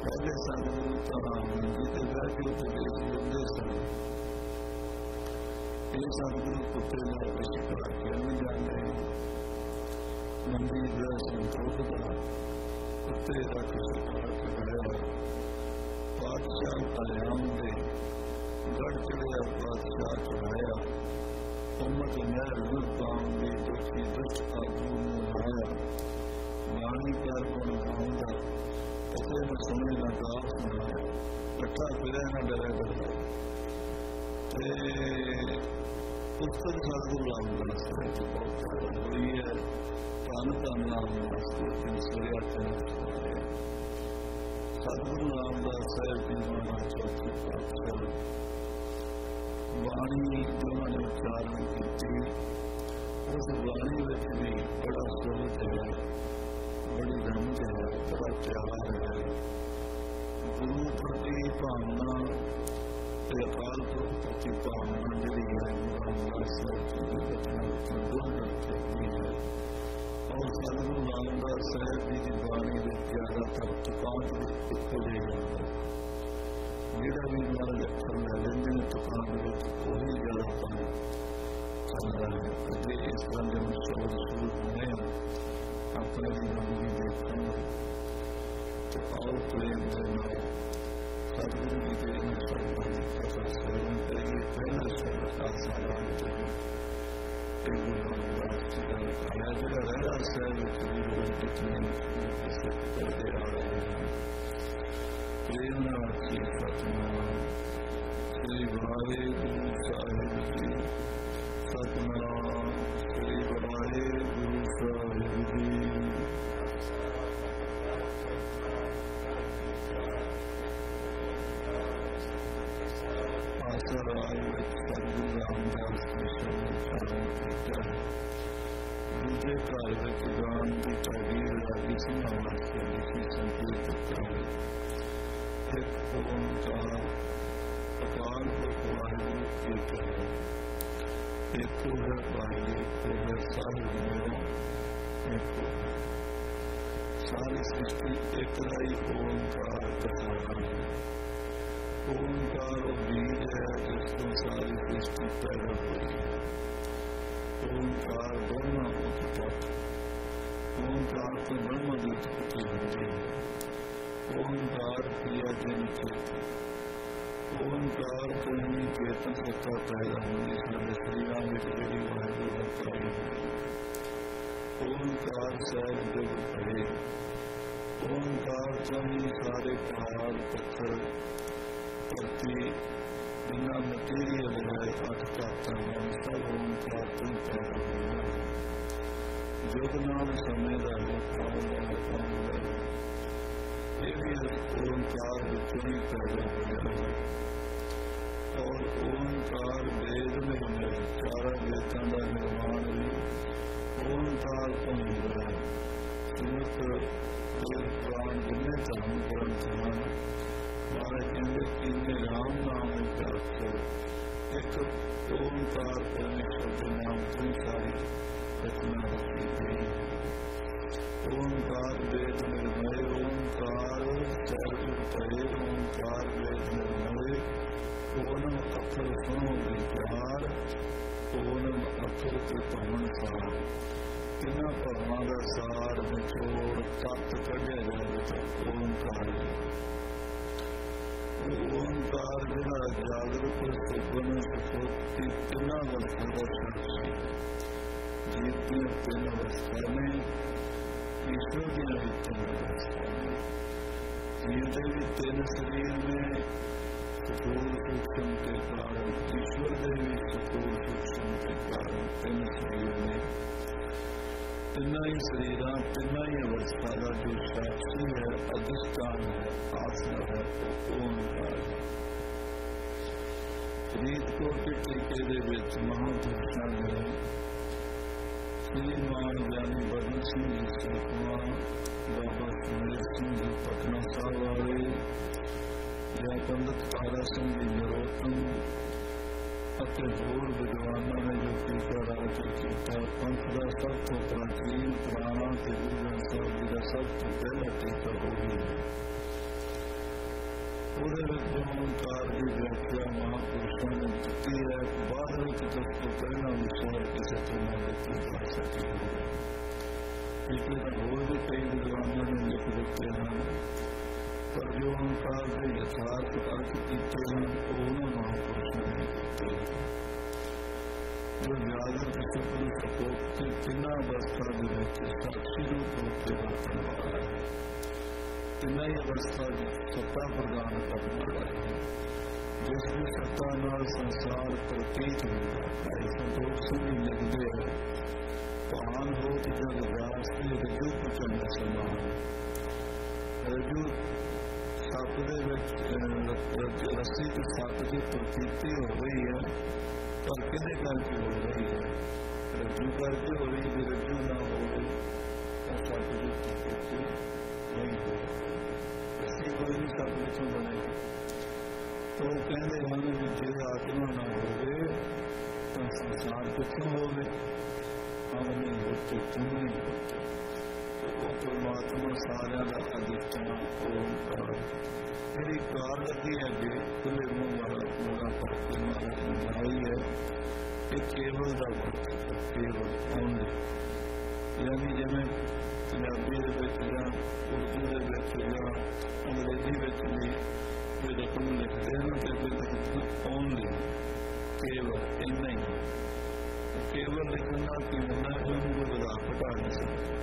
पहले सतगुरु तो मंजी ते बह के उपदेश दिंदे सन। ये सतगुरु कुत्ते ने शिकार खेलने जाते हैं। मंजी बह संतोष का कुत्ते का शिकार कराया। पातशाह आयाम दे गढ़ चढ़िया पातशाह चढ़ाया। उम्मत नहर रुख पाऊंगी दुखी दुष्ट आगू लाया। वाणी कर गुण गाऊंगा कसे न सुने न गाप सुनाया। कट्ठा फिरे न डरे डरे पुस्तक सतगुरु रामदास साहिब जी बहुत हुई है। धन धन रामदास सतगुरु रामदास साहिब जी महाराज चौथी पातशाह वाणी जिन्होंने उच्चारण की उस वाणी में भी बड़ा सुरत है, बड़ी रंग है, बड़ा प्यार है। गुरु प्रति भावना अकाल पुरख प्रति भावना जी है रामदास साहिब जी के बचनों में दूर रखी है। और सतगुरु रामदास साहिब जी की वाणी में ज्यादातर तुकांत इको जिहा ਜਿਹੜਾ ਵੀ ਮਹਾਰਾਜ ਅੱਖਰ ਲੈ ਲੈਂਦੇ ਨੇ ਤੁਕਾਂ ਦੇ ਵਿੱਚ ਉਹੀ ਜ਼ਿਆਦਾ ਕੰਮ ਚੱਲਦਾ ਹੈ। ਅਤੇ ਇਸ ਤਰ੍ਹਾਂ ਦੇ ਮਸ਼ਹੂਰ ਸ਼ੁਰੂ ਹੋਣੇ ਆਪਣੇ ਜੀਵਨ ਦੀ ਦੇਖਾਂਗੇ ਤੇ ਆਓ ਪ੍ਰੇਮ ਦੇ ਨਾਲ ਸਤਿਗੁਰੂ ਜੀ ਦੇ ਇਹਨਾਂ ਸ਼ਬਦਾਂ ਦੀ ਕਥਾ ਸਰਵਣ ਕਰੀਏ। ਪਹਿਲਾ ਸ਼ਬਦ ਆਸਾਨ ਕਰੀਏ ਤੇ ਗੁਰੂ ਰਾਮਦਾਸ ਜੀ ਦਾ ਆਇਆ ਜਿਹੜਾ ਰਹਿਰਾਸ ਸਾਹਿਬ ਵਿੱਚ ਵੀ ਰੋਜ਼ ਕਿਤਨੇ ਕਿਸੇ ਕਰਦੇ ਆ ਰਹੇ ਹਨ। प्रेम राखी सतनाम श्री वाहेगुरु साहिब जी। सतनाम श्री वाहेगुरु साहिब जी। आसराय सतगुरु रामदास जी उच्चारण किया है। दूजे घर में गान की तारीर रागी सिंह वास्ते लिखी संकेत है। एक ओंकार अकाल पुरख वाहिगुरु एक है। एक है भाई, एक है साहिब मेरा, एक सारी सृष्टि एक ही ओंकार कहा है। ओंकार वो बीज है जिसको सारी सृष्टि पैदा हुई है। ओंकार ब्रह्मा उत्पत्ति, ओंकार तो ब्रह्मा की उत्पत्ति होती है। ओंकार किया जन चेतन, ओंकार को ही चेतन सत्ता पैदा होने सारे शरीरों में जी वाहिगुरु पाई हुई। ओंकार सैल जग भरे, ओंकार तो ही सारे पहाड़ पत्थर धरती बिना मटीरियल है अठ ताकत सब ओंकार तो पैदा होना है। जुग नाम समय का ओंकार विचों ही पैदा होया है। और ओंकार वेद में है। चारा वेदों का निर्माण भी ओंकार को ही है। सिमत पुराण जिन्हें धर्म ग्रंथ हैं महाराज कहते इन्हें राम नाम अक्षर एक ओंकार परमेश्वर के नाम से सारी रचना रखी गई है। ओंकार वेद निर्मय, ओंकार सर्व परे, ओंकार वेद निर्मय। ओनम अखर सुनो विचार, ओनम अखर के पवन सार। इन्ह भवों का सार निचोड़ तत्त कढ़िया जाए तो ओंकार है। ओंकार जिहड़ा जागृत सुगन सुसुप्ति तिन्हां अवस्था का साक्षी है। जीव दी तीन अवस्था ने ईश्वर की भी तीन अवस्था में। जीव के भी तीन शरीर में स्थूल सूक्ष्म के कारण, ईश्वर के भी स्थूल सूक्ष्म के कारण तीन शरीर में। तिना ही शरीर तिना ही अवस्था का जो साक्षी है, अधिष्ठान है, आसना है, ओंकार है। फरीदकोट के टीके के महापुरुषों ने श्रीमान ज्ञानी बदन सिंह जी सैकवा, बाबा सुमेर सिंह जी पटना साहब वाले, या पंडित तारा सिंह जी नरोत्तम ਅਤੇ ਹੋਰ ਵਿਦਵਾਨਾਂ ਨੇ ਜੋ ਟੀਕਾ ਰਾਜ ਕੀਤਾ। ਪੰਥ ਦਾ ਸਭ ਤੋਂ ਪ੍ਰਾਚੀਨ ਪੁਰਾਣਾ ਤੇ ਗੁਰੂ ਗ੍ਰੰਥ ਸਾਹਿਬ ਜੀ ਦਾ ਸਭ ਤੋਂ ਪਹਿਲਾ ਟੀਕਾ ਹੋ ਗਿਆ। ਉਹਦੇ ਵਿੱਚ ਓਂਕਾਰ ਦੀ ਵਿਆਖਿਆ ਮਹਾਂਪੁਰਸ਼ਾਂ ਨੇ ਦਿੱਤੀ ਹੈ। ਬਾਅਦ ਵਿੱਚ ਉਸ ਤੋਂ ਪਹਿਲਾਂ ਵਿਚਾਰ ਕਿਸੇ ਤੋਂ ਨਾ ਦਿੱਤੀ ਜਾ ਸਕੀ ਹੋਵੇ। ਇਸੇ ਤਰ੍ਹਾਂ ਹੋਰ ਵੀ ਕਈ ਵਿਦਵਾਨਾਂ ਨੇ ਲਿਖ ਦਿੱਤੇ ਹਨ, ਪਰ ਜੋ ਓਂਕਾਰ ਦੇ ਯਥਾਰਥ ਅਰਥ ਕੀਤੇ ਹਨ ਉਹ ਉਹਨਾਂ ਮਹਾਂਪੁਰਸ਼ਾਂ ਨੇ ਕੀਤੇ। ਜੋ ਜਾਗਰਤ ਸੁਪਨ ਸਪੋਕ ਤੇ ਤਿੰਨਾਂ ਅਵਸਥਾ ਦੇ ਵਿੱਚ ਸਾਖੀ ਰੂਪ ਹੋ ਕੇ ਵਰਤਣ ਵਾਲਾ ਹੈ। ਤਿੰਨਾਂ ਹੀ ਅਵਸਥਾ ਵਿੱਚ ਸੱਤਾ ਪ੍ਰਦਾਨ ਕਰਨ ਵਾਲਾ ਹੈ। ਜਿਸ ਦੀ ਸੱਤਾ ਨਾਲ ਸੰਸਾਰ ਪ੍ਰਤੀਤ ਹੁੰਦਾ ਹੈ। ਸੰਤੋਖ ਸਿੰਘ ਲਿਖਦੇ ਹੈ, ਭਾਨ ਹੋਤ ਜਗ ਵਿਆਸ ਦੀ ਰਜੂ ਪ੍ਰਚੰਡ ਸਮਾਨ। ਰਜੂ ਸੱਪ ਦੇ ਵਿੱਚ ਰੱਸੀ ਤੇ ਸੱਪ ਦੀ ਪ੍ਰਤੀਤੀ ਹੋ ਰਹੀ ਹੈ, ਪਰ ਕਿਹਦੇ ਕਰਕੇ ਹੋ ਰਹੀ ਹੈ? ਰਜੂ ਕਰਕੇ ਹੋ ਰਹੀ। ਜੇ ਰਜੂ ਨਾ ਹੋਵੇ ਤਾਂ ਸੱਪ ਦੀ ਪ੍ਰਤੀਤੀ ਨਹੀਂ ਹੋਵੇ। ਰੱਸੀ ਕੋਈ ਵੀ ਸੱਪ ਵਿੱਚੋਂ ਬਣੇਗੀ। ਤਾਂ ਉਹ ਕਹਿੰਦੇ ਹਨ ਵੀ ਜੇ ਆਤਮਾ ਨਾ ਹੋਵੇ ਤਾਂ ਸੰਸਾਰ ਕਿੱਥੋਂ ਹੋਵੇ? ਹਮ ਨਹੀਂ ਹੋਤੇ, ਤੁਮ ਨਹੀਂ ਹੋਤੇ। ਉਹ ਪਰਮਾਤਮਾ ਸਾਰਿਆਂ ਦਾ ਅਧਿਸ਼ਠਾਨ ਓਂਕਾਰ। ਜਿਹੜੀ ਕਾਰ ਲੱਗੀ ਹੈ ਅੱਗੇ ਖੁੱਲੇ ਮੂੰਹ ਵਾਲਾ ਪੂਰਾ ਕਰਕੇ ਮਹਾਰਾਜ ਨੇ ਬਣਾਈ ਹੈ। ਇਹ ਕੇਵਲ ਦਾ ਵਰਤ ਹੈ, ਕੇਵਲ ਓਨਲੀ। ਯਾਨੀ ਜਿਵੇਂ ਪੰਜਾਬੀ ਦੇ ਵਿੱਚ ਜਾਂ ਉਰਦੂ ਦੇ ਵਿੱਚ ਜਾਂ ਅੰਗਰੇਜ਼ੀ ਵਿੱਚ ਵੀ ਕੋਈ ਰਕਮ ਲਿਖਦੇ ਹਨ ਤੇ ਕੋਈ ਲਿਖਦੇ ਓਨਲੀ, ਕੇਵਲ, ਇੰਨਾ ਹੀ। ਕੇਵਲ ਲਿਖਣ ਨਾਲ ਕੀ ਹੁੰਦਾ ਹੈ? ਉਹਨੂੰ ਕੋਈ ਵਧਾ ਘਟਾ ਨਹੀਂ ਸਕਦਾ।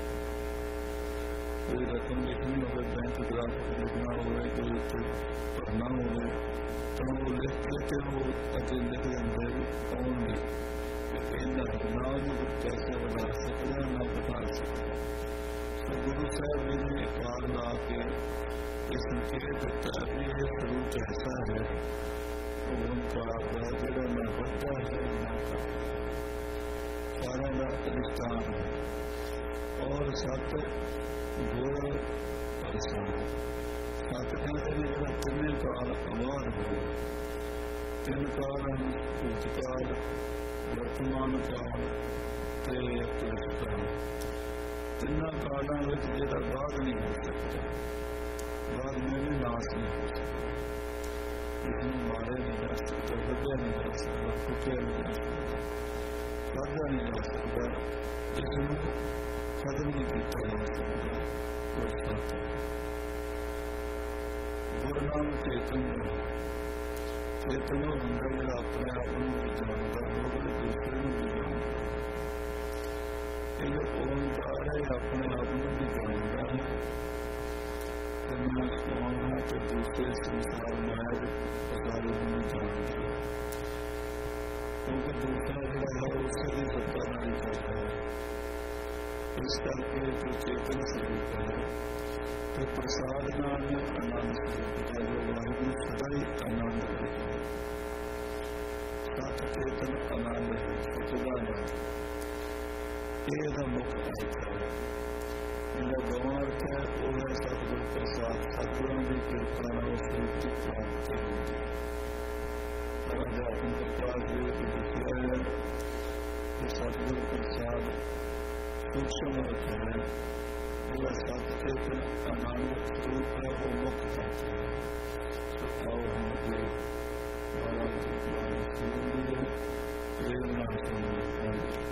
ਕੋਈ ਰਕਮ ਲਿਖਣੀ ਹੋਵੇ, ਬੈਂਕ ਗ੍ਰਾਫ ਲਿਖਣਾ ਹੋਵੇ, ਕੋਈ ਉੱਥੇ ਭਰਨਾ ਹੋਵੇ ਤਾਂ ਉਹ ਲਿਖ ਕੇ ਤੇ ਉਹ ਅੱਗੇ ਲਿਖ ਦਿੰਦੇ ਓਨਲੀ। ਇੰਨਾ ਨਾ ਉਹਨੂੰ ਪੈਸੇ ਵਧਾ ਸਕਦਾ ਨਾ ਘਟਾ ਸਕਦਾ। ਸੋ ਗੁਰੂ ਸਾਹਿਬ ਜੀ ਨੇ ਕਾਰ ਲਾ ਕੇ ਇਸ ਸੰਕੇਤ ਦਿੱਤਾ ਵੀ ਇਹ ਸਰੂਪ ਐਸਾ ਹੈ ਓਂਕਾਰ ਦਾ ਜਿਹੜਾ ਨਾ ਵੱਡਾ ਹੈ ਨਾ ਘੱਟ, ਸਾਰਿਆਂ ਦਾ ਅਧਿਸ਼ਠਾਨ ਹੈ। ਔਰ ਸਤ ਗੁਰ ਪ੍ਰਸਾਦ। ਸਤ ਕਹਿੰਦੇ ਨੇ ਜਿਹੜਾ ਤਿੰਨੇ ਕਾਲ ਅਵਾਰ ਹੋਵੇ। ਤਿੰਨ ਕਾਲ ਹਨ, ਭੂਤ ਕਾਲ, ਵਰਤਮਾਨ ਕਾਲ ਤੇ ਭਵਿੱਖ ਕਾਲ। ਤਿੰਨਾਂ ਕਾਲਾਂ ਵਿੱਚ ਜਿਹੜਾ ਬਾਅਦ ਨਹੀਂ ਹੋ ਸਕਦਾ, ਬਾਅਦ में भी नाश नहीं हो सकता। इसमें मारे नहीं जा सकता, बदला नहीं जा सकता, कुटिया नहीं जा सकता, खाधा नहीं जा सकता, इसमें खत्म नहीं किया जा सकता। और साथ गुरु नाम चेतन है। चेतन होंगे जो अपने आप को जानता होगा, दूसरे को भी जानता है। ये ओंकार है, अपने आप को भी जानता है। तो दूसरे संसार माया प्रकार नहीं जानते, क्योंकि दूसरा जो है उससे भी सत्ता नहीं करता है। इस करके जो चेतन स्वरूप है तो प्रसाद नाम आनंद स्वरूप का जो वाहिगुरु सदा ही आनंद करता है। सत चेतन आनंद है, सचिदानंद। ये मुख्य अर्थ है। ਜਿਹੜਾ ਦੋਵਾਂ ਅਰਥ ਹੈ ਉਹ ਹੈ ਸਤਿਗੁਰ ਪ੍ਰਸਾਦ। ਸਤਿਗੁਰਾਂ ਦੀ ਕਿਰਪਾ ਨਾਲ ਉਸ ਰੂਪ ਦੀ ਪ੍ਰਾਪਤੀ ਹੁੰਦੀ ਹੈ। ਅਧਿਆਤਮ ਪ੍ਰਕਾਸ਼ ਦੇ ਵਿੱਚ ਲਿਖਿਆ ਹੈ ਕਿ ਸਤਿਗੁਰ ਪ੍ਰਸਾਦ ਸੂਖਮ ਅਰਥ ਹੈ। ਜਿਹੜਾ ਸਤ ਚੇਤਨ ਆਨੰਦ ਸਰੂਪ ਹੈ ਉਹ ਮੁੱਖ ਤੱਤ ਹੈ। ਆਓ ਹੁਣ ਅੱਗੇ ਮਹਾਰਾਜ ਦੀ ਬਾਣੀ ਸੁਣੀਏ, ਪ੍ਰੇਮ ਨਾਲ ਸੁਣੀਏ।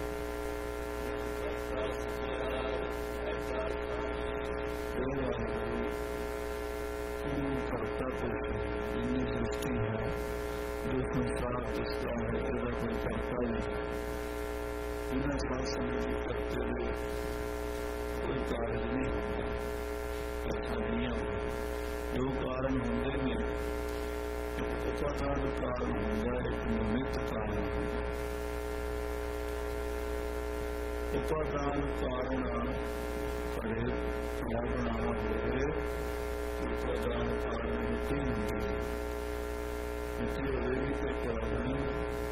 करता तो जितनी सृष्टि है, जो संसार दिखता है, इसका कोई करता नहीं। बिना साथ समझी करते हुए कोई कार्य नहीं होता, ऐसा नहीं होता। जो कारण होंगे नहीं, एक उपादान कारण होगा, एक निमित्त कारण होगा। उपादान कारण करे क्या बनाना होवे, उपादान कारण मिट्टी होंगी है। मिट्टी होगी तो कारण नहीं।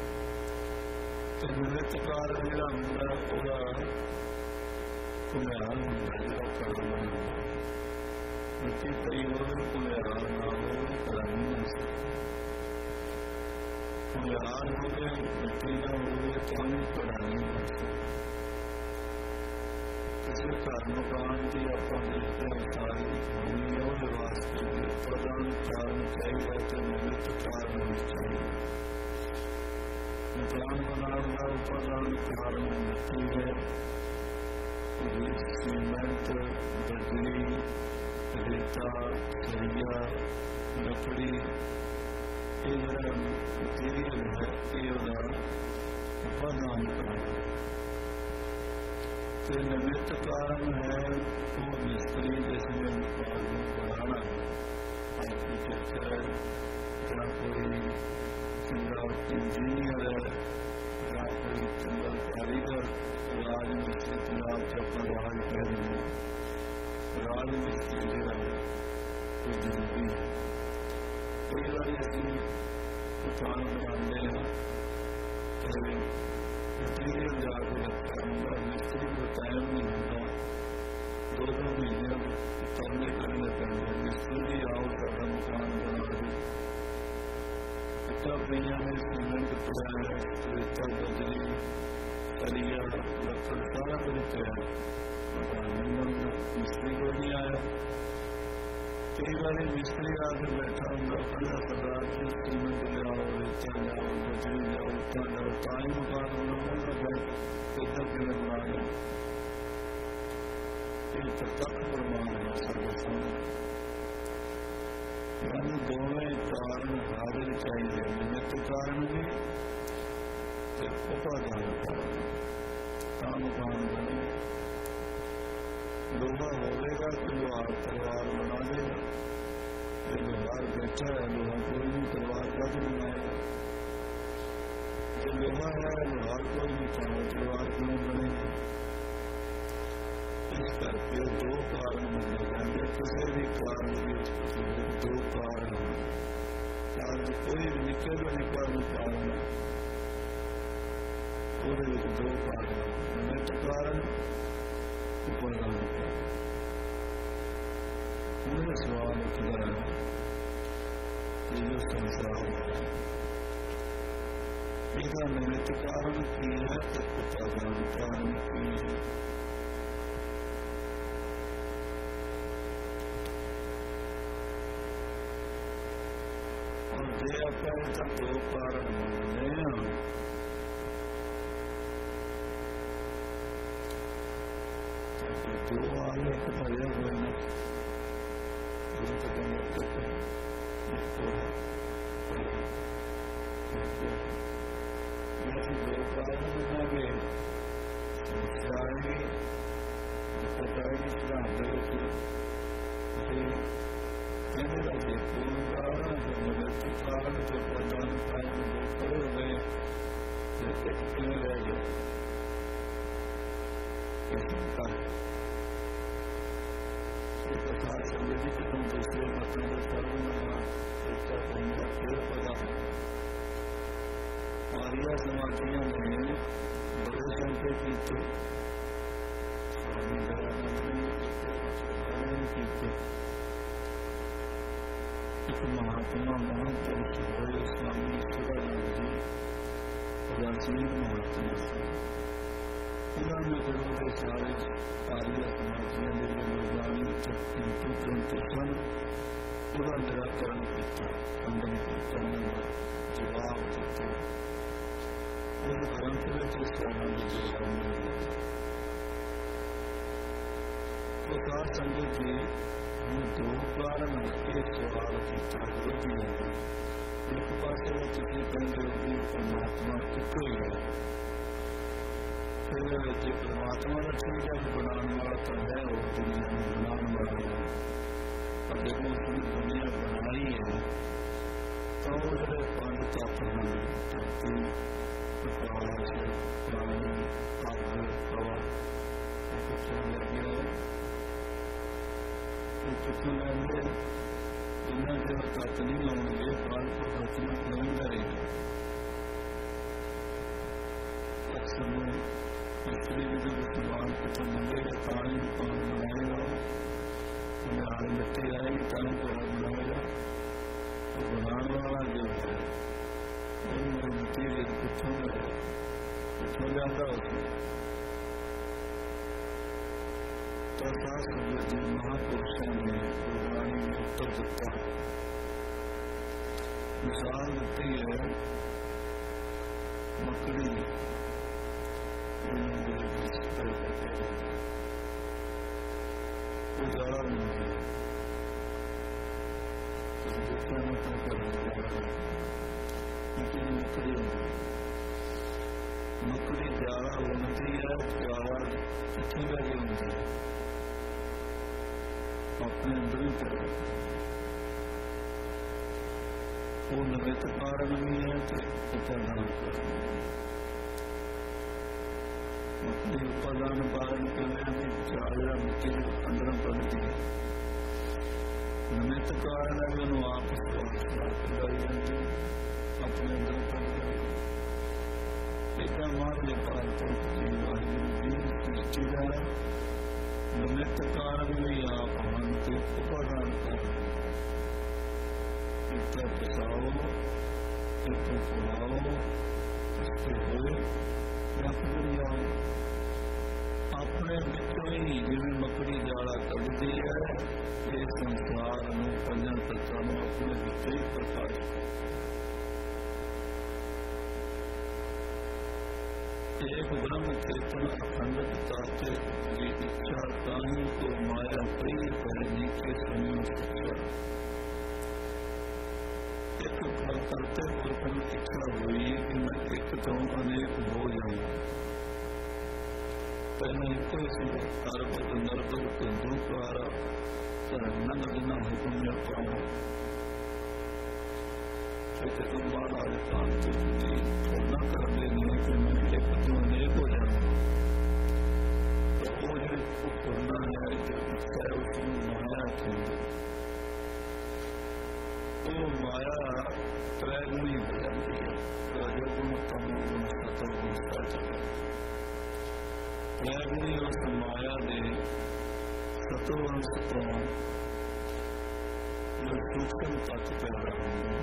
तो निमित्त कारण जो होंगे वह घुमियार होंगे, जो कारण होगा। मिट्टी पई हो घुमियार ना हो, कारण नहीं हो सकता। घुमियार हो गए, मिट्टी ना हो तो भी कारण नहीं हो सकता। किसी घर मकान की आप देखते हैं सारी भूमि है, वो वास्ते उपादान कारण चाहिए तो निमित्त कारण भी चाहिए। मकान बनाने का उपादान कारण मिट्टी है, सीमेंट, बजरी, रेता, सरिया, लकड़ी, ये जरा मटीरियल है, ये उपादान कारण। तो निमित्त कारण है वो मिस्त्री जिसने मकान बनाना है, आर्किटेक्चर या कोई चंगा इंजीनियर है या कोई चंगा कारीगर, राजमिस्त्री पंजाब से अपना राज कह रहे हैं, राजमिस्त्री जरा कोई जरूरी है। कई बार असं मकान बनाते हैं तो मटीरियल जाके रखा होंगे, मिस्त्री को टाइम नहीं होता, 2-2 महीने करने पैंते, मिस्त्री भी आओ सारा मकान बना दे। इतना पईया ने सीमेंट पिया है, रेता, बजरी, सरिया, लकड़ सारा कुछ पिया है, मकान नहीं बनता, मिस्त्री को नहीं आया। कई बार मिस्त्री आके बैठा होंगे, पहला सरदार जी सीमेंट लियाओ, रेता लियाओ, बजरी लियाओ, इतना लियाओ, ताई मकान बनाओ, इतना किमें बना लिया। ये प्रत्यक्ष प्रमाण है सारे सामने। यानी दोवें कारण हाजिर चाहिए, निमित्त कारण भी उपादान कारण, मकान बने। लोहा होगा तो लोहार तलवार बना देगा, ये लोहार बैठा है, लोहा कोई नहीं, तलवार का भी बनाएगा। जो लोहा है लोहार कोई नहीं था, तलवार क्यों बनेगी? इस करके 2 कारण बने जाएंगे। किसी भी कारण की 2 कारण कार्य कोई भी निकल निकाल कारण पूरे 2 कारण, निमित्त कारण, उपादान कारण। मेरा सवाल उठता है कि जो संसार है इसका निमित्त कारण की है तो उपादान कारण की है। और जे आप 2 कारण मानने तो 2 आगे तो भरे हुए हैं, यदि 2 कारण बनावे समस्या आएगी, दिक्कत आएगी। सिद्धांत कहने लगे पूर्ण कारण जो निमित्त कारण जो प्रधान कारण 2 खड़े हो गए, जैसे कितने रह गए कथा समझी कि तुम दूसरे मतों में सर्वमना चर्चा करना फिर पता है। आर्या समाधियों ने बड़े संख्या की थे, स्वामी दयानंद की एक महात्मा महापुरुष हुए स्वामी ईश्वरानंद जी, प्राचीन महात्मा से उन्होंने गुरु सारे आर्य समाजियों ने निर्वाणी किंतु सन पूरा निराकरण किया, खंडन कीर्तन जवाब देते उस ग्रंथ में स्वामी जवाब मिले। तो साथ संगत जी 2 कारण एक सवाल किया विरोधी है। एक पास किसी पंजाबी परमात्मा कितों ही है, फिर जो परमात्मा का ठीक है बनाने वाला तो है और दुनिया में बनाने वाला है। और जब उसने दुनिया बनाई है तो उसने 5 तत्व धरती, प्रकाश, पानी, आग, हवा कुछ लगे कितने लेंगे इन्हें जो तत्व नहीं लाएंगे बाल को रचना नहीं करेंगे। अक्सर स्त्री भी जब भगवान को तो मिलेगा पानी मकान बनाएगा, उन्हें हाल मिट्टी आएगी ताकि घर बनाएगा। तो बनाने वाला जो है वो मिट्टी कितों जाता उसमें तथा जी महापुरुषों ने गुरबाणी में उत्तर दिता मिसाल दी है मकड़ी उजाला मिलती है मकड़ी मकड़ी जाला बनती है जाला कितनी लगी होती है अपने अंदर ही कर वो निमित्त कारण नहीं है तो उपादान कारण मकड़ी उपादान कारण के लिए जाला मिट्टी अंदर पड़ती है निमित्त कारण है वो आप लगाई जाती है अपने अंदर पड़ जाए एक मार्ग पालतू जीव सृष्टि का निमित्त कारण भी आप मानते उपादान कारण एक बचाओ एक फुलाओ इसके हुए या फिर जाओ अपने विचों ही जिम्मे मकड़ी जाला कटती है ये संसार पंजन तत्वों अपने विच ही प्रकाश एक ब्रह्म चेतन अखंडता से इच्छा ताही को माया प्रिय करने के समय शिक्षा एक फल करते पुरुष इच्छा हुई कि मैं एक तो अनेक हो जाऊं पहले इनको अरबद नरबद कुंदू द्वारा न लगना हुक्म में पाऊं महाराज कांति न कर देने कि मैं एक तो अनेक हो जाऊँ तो वो जो करना है जो इच्छा है उसमें माया थी वो माया त्रैगुणी हो जाती है रजोगुण तमोगुण सतोगुण सतोगुण त्रैगुणी उस माया ने सतोवंश तो जो सूक्ष्म तत्व पैदा होंगे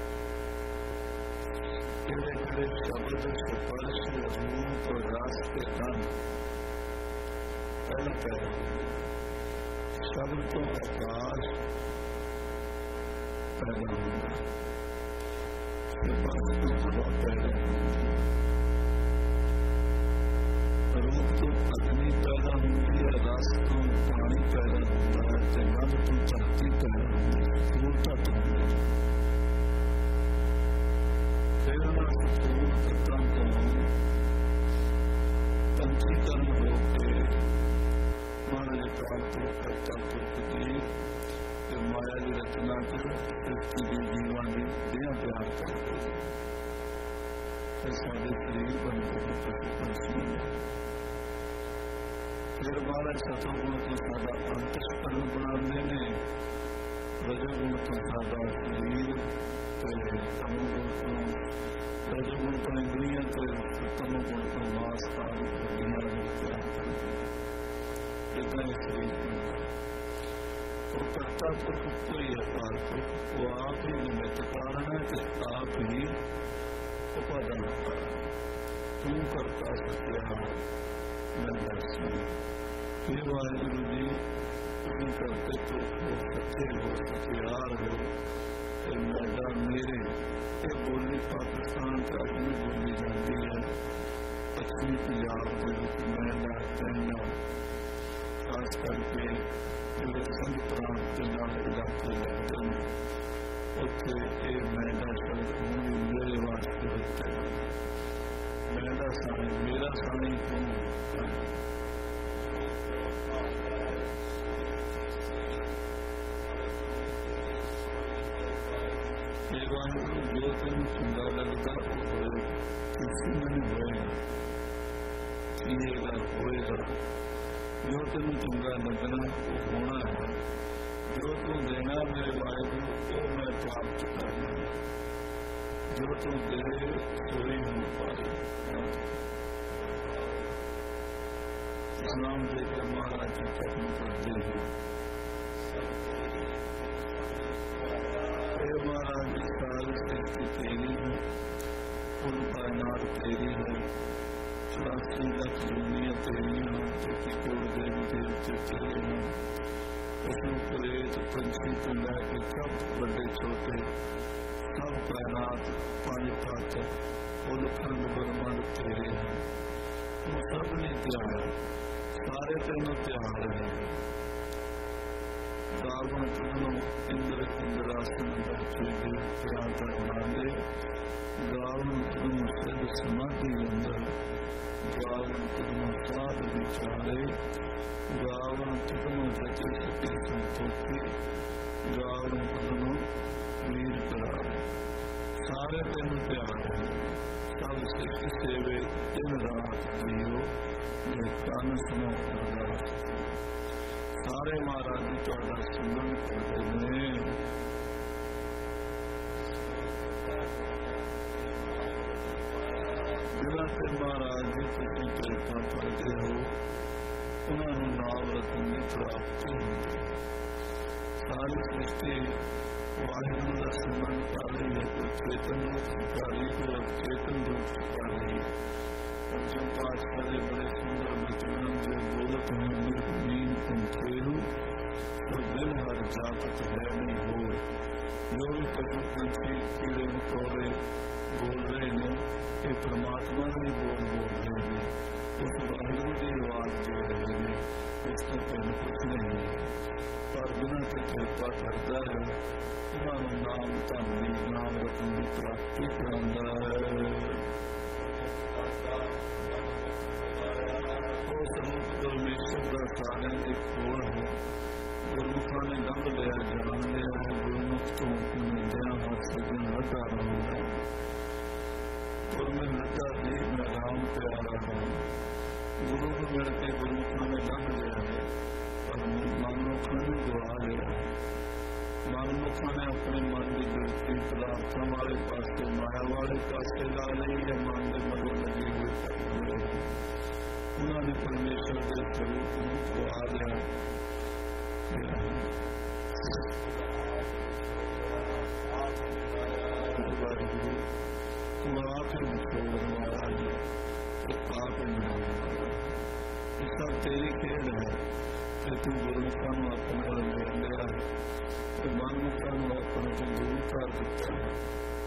केड़े केड़े शब्द स्पर्श रूप और रस के धन पहले पैदा शब्द तो आकाश पैदा होगा स्पर्श तो हवा पैदा होगी रूप तो अग्नि पैदा होगी या रस तो पानी पैदा होता है गंध तो धरती पैदा होगी फूल तत्व होंगे स्थूल तत्वों को पंचीकरण होकर महाराज प्राप्त करता पुरुष माया की रचना कर सृष्टि की जीवा की देह तैयार करते सारे शरीर बनते हैं पशु पंछी फिर महाराज सतोगुण तो सादा अंतस्करण बनाने ने रजोगुण तो सादा शरीर तमोगुण तो रजोगुण तो इंद्रियां तो तमोगुण तो मांस आदि तैयार करते इतना ही शरीर बनता तो कर्ता पुरुष को ही अपार पुरुष वो आप ही निमित्त कारण है कि आप ही उपादान कारण तू करता सत्या मैं दर्शन हे वाहिगुरु जी तुम करते पुरुष हो सत्य हो सत्यार हो मैदा मेरे ये बोली पाकिस्तान का भी बोली जाती है पश्चिमी पंजाब के मैदा कहना खास करके जो संघ प्रांत के नाल इलाके लगते हैं उत्थे ये मैदा शब्द होंगे मेरे वास्ते होते हैं मैदा साई मेरा साई क्यों जो तेन चंगा लगता किसी में नहीं होएगा पिएगा होएगा जो तेन चंगा लगना वो होना है जो तू देना मेरे वाहिगुरु वो मैं प्राप्त करना जो तू दे सोई हो पाए इस्लाम देकर महाराज जी कर्म करते हैं महाराज सारी सृष्टि तेरी है कुल कायनात तेरी है 84 30 लाख दुनिया तेरिया, 33 करोड़ देवी देवते तेरे हैं। पशु प्रेत पंछी तो लैके सब बड़े छोटे, सब कायनात पांच तत्व फुल खंड ब्रह्मंड तेरे हैं। तू सब ने त्याग, सारे तेनों त्याग रहे हैं। रावण तुझनो इंद्र इंद्रासन बैठे देवत्या करवांदे, रावण तुझनो सिद्ध समाधि अंदर, रावण तुझनो साध विचारे, रावण तुझनो जति सती संतोषी, रावण तुझनो वीर करारे। सारे तेन त्याग है, सब सिख सेवे दिन रात जियो, जे कन सुनो अरदास। सारे महाराज जी तुहाडा सिमरन करते हैं। जिन्हां ते महाराज जी तुसीं कृपा करते हो, उन्होंने नाम रतन की प्राप्ति होती। सारी सृष्टि वाहिगुरू का सिमरन कर रही है, कोई चेतन रूप कर रही, कोई अवचेतन रूप कर रही है। पंचम पातशाह के बड़े सुंदर बचन जो बोलत हैं, मीन पंखेरु तो दिल हर जागत है नहीं हो। जो भी पशु पंछी कीड़े मकोड़े बोल रहे हैं, ये परमात्मा ने बोल रहे हैं, उस वाहिगुरू की आवाज दे रहे हैं, उसका पहले कुछ नहीं है। पर बिना के कृपा करता है, उन्होंने नाम धन नाम रतन की प्राप्ति करांदा है। परमेश्वर का सारे की खोड़ है, गुरमुखों ने लभ लिया जान लिया है। गुरमुख तो मिलदया हर सजन लगा रहा है, और मैं लगा दी मैं राम प्यारा हूँ। गुरु को मिलकर गुरमुखों ने लभ लिया है, पर मनमुखों ने गवा लिया है। मनमुखों ने अपने मन की दृष्टि पदार्थों वाले पास, माया वाले पास ला ली है, मन के मगर लगे हुए उन्होंने परमेश्वर के स्वरूप को गवा दिया। वाहिगुरू तू आप ही छोड़ महाराज, आप ही ये सब तेरी खेल है कि तू गुरमुखों को अपने ले लिया है, तो मनमुखों को अपने को दूर कर दिता है।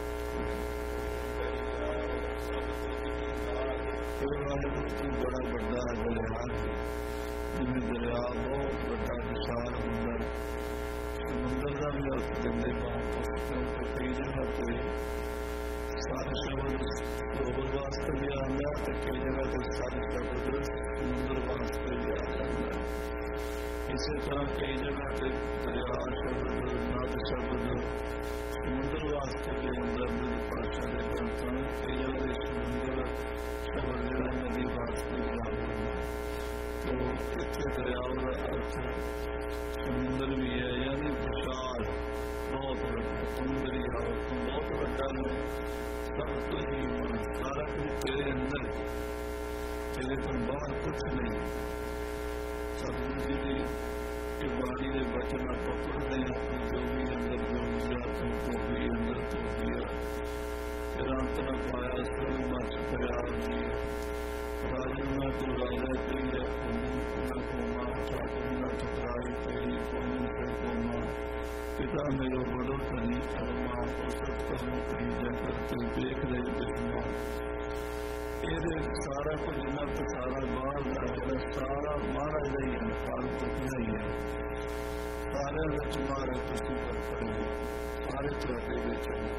तू बड़ा बड़ा दरिया है, जिन्हें दरिया बहुत बड़ा विशाल होंगे। समुद्र का भी अर्थ देंगे क्योंकि कई जगह पे सारे शब्द सरोवर वास्ते भी आंदा है, तो कई जगह पे सारे शब्द समुद्र वास्ते भी आ जाता है। इसी तरह कई जगह पे दरिया शब्द नद शब्द समुद्र वास्ते भी अंदर भाषा के ग्रंथों में कई जगह समुद्र शब्द जरा नदी वास्ते भी आते हैं। तो इतने दरियाओं का अर्थ समुद्र भी है, यानी विशाल बहुत बड़ा। तुम दरिया तुम बहुत बड़ा है, सब कुछ ही सारा कुछ तेरे अंदर, तेरे तो बाहर कुछ नहीं। सतगुरु जी की वाणी के वचन पकड़ रहे हैं, जो भी अंदर जो दिया तुमको भी अंदर तो दिया, तेरा अंत न पाया सब मच गया जी। राजन न तो राजा तेरी न कोमा, ठाकुर न ठुकराई तेरी कौन से कोमा। पिता मेरो बड़ो धनी करमा, और सब करो कहीं जाकर तू देख रहे देखना। ये सारा कुछ जिन्ना तो सारा बाहर का सारा मारा नहीं है, काल कुछ नहीं है। सारे विच मारे तुसी पर पड़े, सारे तुहाडे विच है।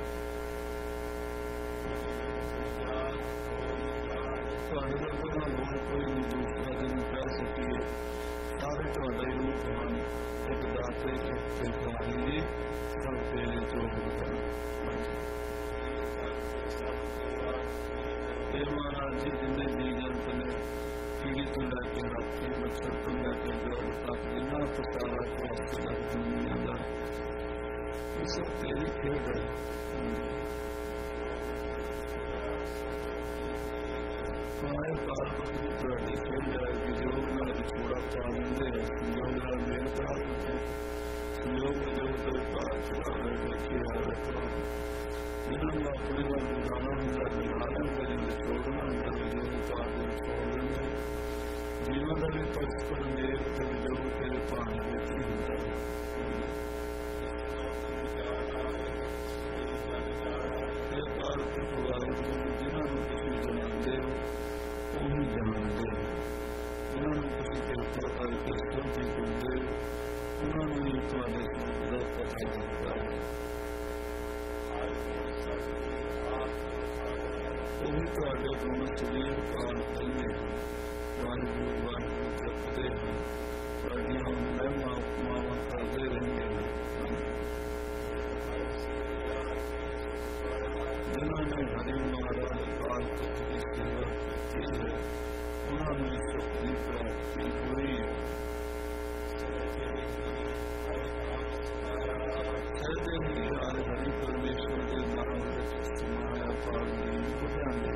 कोई नहीं दूसरा दिन कह सकिए, सारे तुहाडा ही रूप हैं। एक दाते एक भिखारी जी, सब तेरे चोट बता। महाराज जी जिन्हें जी जंत ने कीड़ी तो लैके हाथी, मच्छर तो लैके गौर तक, जिन्ना तो सारा दुनिया का ये सब तेरी खेल है। हमारे पार्वती तुहाडी खेल है, वियोग नाल विछोड़ा पा लेंदे, संयोग नाल मेल करा देते, संयोग जो तेरे पास चढ़ावे देखी आवे तो जिन्होंने अपने वाल गुजारा होंगे, गुजारा करेंगे। ਵਿਛੋੜਨਾ ਹੁੰਦਾ ਵਿਜੋਗ ਤੁਹਾਡੇ ਵਿਛੋੜਨਾ ਜੀਵਨ ਦਾ ਵੀ ਪਰਸਪਰ ਮੇਲ ਤੇ ਵਿਜੋਗ ਤੇਰੇ ਭਾਣ ਵਿੱਚ ਹੀ ਹੁੰਦਾ ਇਹ ਭਾਰਤ ਵਾਹਿਗੁਰੂ ਜਿਨ੍ਹਾਂ ਨੂੰ ਤੁਸੀਂ ਜਾਣਦੇ ਹੋ ਉਹਨੂੰ ਜਾਣਦੇ ਹੋ ਉਹਨਾਂ ਨੂੰ ਤੁਸੀਂ ਕਿਰਪਾ ਕਰਕੇ ਸਮਝੀ ਦਿੰਦੇ ਹੋ ਉਹਨਾਂ ਨੂੰ ਹੀ ਤੁਹਾਡੇ ਸਰੂਪ ਦਾ ਪਤਾ ਲੱਗਦਾ ਹੈ ਉਹੀ ਤੁਹਾਡੇ ਗੁਣ ਸਰੀਰ ਕਾਲ ਕਹਿੰਦੇ ਹਨ ਵਾਹਿਗੁਰੂ ਵਾਹਿਗੁਰੂ ਜਪਦੇ ਹਨ ਤੁਹਾਡੀਆਂ ਮਹਿਮਾ ਉਪਮਾਵਾਂ ਕਰਦੇ ਰਹਿੰਦੇ ਹਨ ਜਿਨ੍ਹਾਂ ਨੇ ਹਰੀ ਮਹਾਰਾਜ ਕਾਲ ਤੱਕ ਦੀ ਸੇਵਾ ਕੀਤੀ ਹੈ ਉਹਨਾਂ ਨੂੰ ਸੁਖ ਦੀ ਪ੍ਰਾਪਤੀ ਹੋਈ ਹੈ ਸਹਿਜੇ ਹੀ ਆਏ ਹਰੀ ਪਰਮੇਸ਼ਵਰ ਦੇ ਨਾਮ ਵਿੱਚ ਸਮਾਇਆ ਪਾਣੀ ਹੋ ਜਾਂਦੇ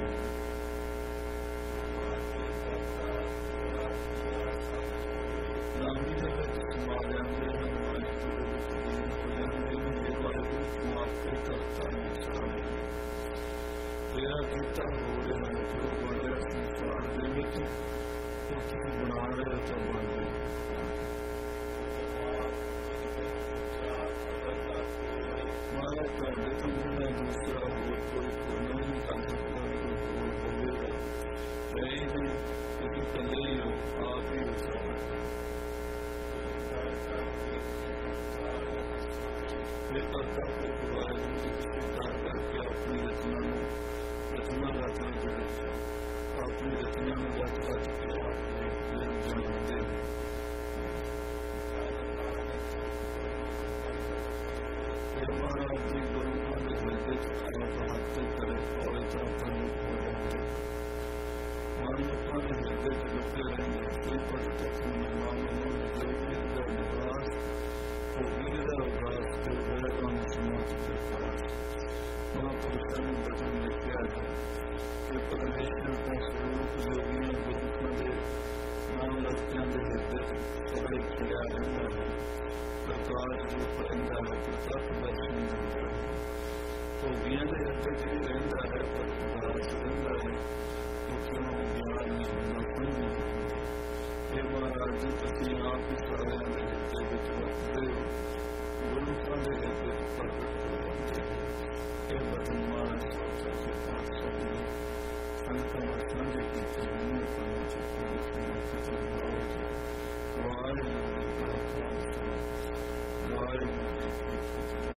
ਨਾਮੀ ਦੇ ਵਿੱਚ ਸਮਾ ਜਾਂਦੇ ਹਨ ਵਾਹਿਗੁਰੂ ਦੇ ਵਿੱਚ ਲੀਨ ਹੋ ਜਾਂਦੇ ਹਨ ਇਹ ਵਾਹਿਗੁਰੂ ਤੂੰ ਆਪੇ ਕਰਤਾ ਇਨਸਾਨ ਤੇਰਾ ਕੀਤਾ ਹੋ ਰਿਹਾ ਹੈ ਜੋ ਬਣ ਰਿਹਾ ਸੰਸਾਰ ਦੇ ਵਿੱਚ ਉਹ ਤੁਸੀਂ ਬਣਾ ਰਹੇ ਤਾਂ ਬਣ ਰਹੇ ਮਹਾਰਾਜ ਤੁਹਾਡੇ ਤੋਂ ਬਿਨਾਂ ਦੂਸਰਾ ਹੋਰ ਕੋਈ ਨਹੀਂ ਕਰ ਸਕਦਾ ਕੋਈ ਹੋਰ ਹੋਵੇਗਾ ਹੈ ਹੀ ਨਹੀਂ ਤੁਸੀਂ ਇਕੱਲੇ ਹੀ ਹੋ ਆਪ ਹੀ ਹੋ ਸਕਦਾ ਇਹ ਕਰਤਾ ਵਾਹਿਗੁਰੂ ਜੀ ਦੀ ਸਤਿਕਾਰ ਕਰਕੇ ਆਪਣੀ ਰਚਨਾ ਨੂੰ ਰਚਨਾ ਰਚਨਾ ਦੇ ਵਿੱਚ ਆਪਣੀ ਰਚਨਾ ਨੂੰ ਰਚਨਾ ਕੇ ਆਪਣੇ ਜਾਣਦੇ ਮਹਾਰਾਜ ਜੀ ਗੁਰੂਆਂ ਦੇ ਹਿਰਦੇ ਚ ਆਪ ਹੱਥ ਕਰੇ ਔਰ ਤਰਫਾਂ ਨੂੰ ਹੋ ਜਾਂਦੇ ਮਨੁੱਖਾਂ ਦੇ ਹਿਰਦੇ ਚ ਲੁਕੇ ਰਹਿੰਦੇ ਕੋਈ ਪਤ ਤੱਕ ਨੂੰ ਨਾਮ ਨੂੰ ਜੋਗੀ ਦਾ ਨਿਵਾਸ ਹੋਗੀ ਦਾ ਉਦਾਸ ਤੇ ਵੇਰਕਾਂ ਨੂੰ ਸਮਾਤ ਦੇ ਪਾਸ ਮਹਾਂਪੁਰਸ਼ਾਂ ਨੇ ਬਚਨ ਲਿਖਿਆ ਹੈ ਕਿ ਪਰਮੇਸ਼ਰ ਦਾ ਸਰੂਪ ਜੋਗੀਆਂ ਗੁਰੂਆਂ ਦੇ ਨਾਮ ਲਗਤਿਆਂ ਦੇ ਹਿਰਦੇ ਚ ਸਦਾ ਖਿੜਿਆ ਰਹਿੰਦਾ ਹੈ ਪ੍ਰਕਾਸ਼ ਰੂਪ ਰਹਿੰਦਾ ਹੈ ਪ੍ਰਤੱਖ ਦਰਸ਼ਨ ਦਿੰਦਾ ਹੈ ਭੋਗੀਆਂ ਦੇ ਹਿਰਦੇ ਚ ਵੀ ਰਹਿੰਦਾ ਹੈ ਪਰ ਪ੍ਰਕਾਸ਼ ਰਹਿੰਦਾ ਹੈ ਉੱਥੇ ਨੂੰ ਗਿਆਨ ਨਹੀਂ ਹੁੰਦਾ ਸਮਝ ਨਹੀਂ ਹੁੰਦੀ ਇਹ ਮਹਾਰਾਜ ਜੀ ਤੁਸੀਂ ਆਪ ਹੀ ਸਾਰਿਆਂ ਦੇ ਹਿਰਦੇ ਵਿੱਚ ਵਰਤਦੇ ਹੋ ਗੁਰੂਆਂ ਦੇ ਹਿਰਦੇ ਚ ਪ੍ਰਗਟ ਹੋ ਜਾਂਦੇ ਹੋ ਇਹ ਬਚਨ ਮਹਾਰਾਜ ਸੱਚੇ ਪਾਤਸ਼ਾਹ ਜੀ ਸੰਤਾਂ ਨਾਲ ਸਾਂਝੇ ਕੀਤੇ ਨੇ ਪੰਜ ਚਿੱਤਰ ਵਾਹਿਗੁਰੂ ਜੀ ਕਾ ਖਾਲਸਾ ਵਾਹਿਗੁਰੂ ਜੀ ਕੀ ਫਤਿਹ।